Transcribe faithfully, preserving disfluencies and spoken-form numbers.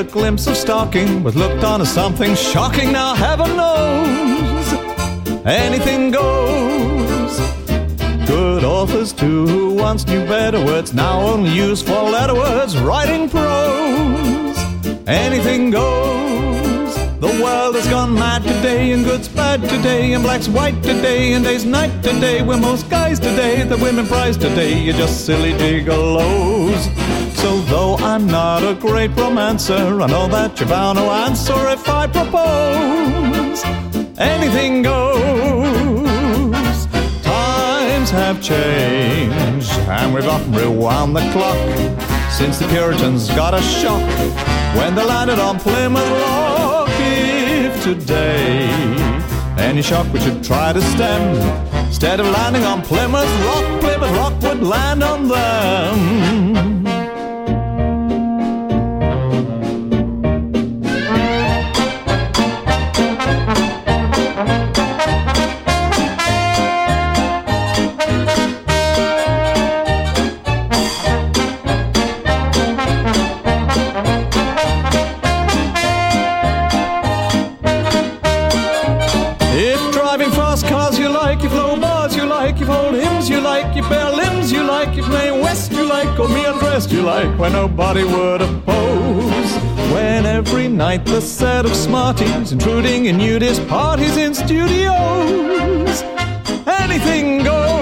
glimpse of stalking was looked on as something shocking. Now heaven knows anything goes. Good authors too, who once knew better words, now only use four-letter words, writing prose. Anything goes. The world has gone mad today, and good's bad today, and black's white today, and day's night today. We're most guys today, the women prize today, you're just silly gigolos. So though I'm not a great romancer, I know that you're bound to answer if I propose. Anything goes. Times have changed, and we've often rewound the clock since the Puritans got a shock when they landed on Plymouth Rock. If today any shock we should try to stem, instead of landing on Plymouth Rock, Plymouth Rock would land on them. Or me undressed you like, where nobody would oppose. When every night the set of smarties intruding in nudist parties in studios. Anything goes.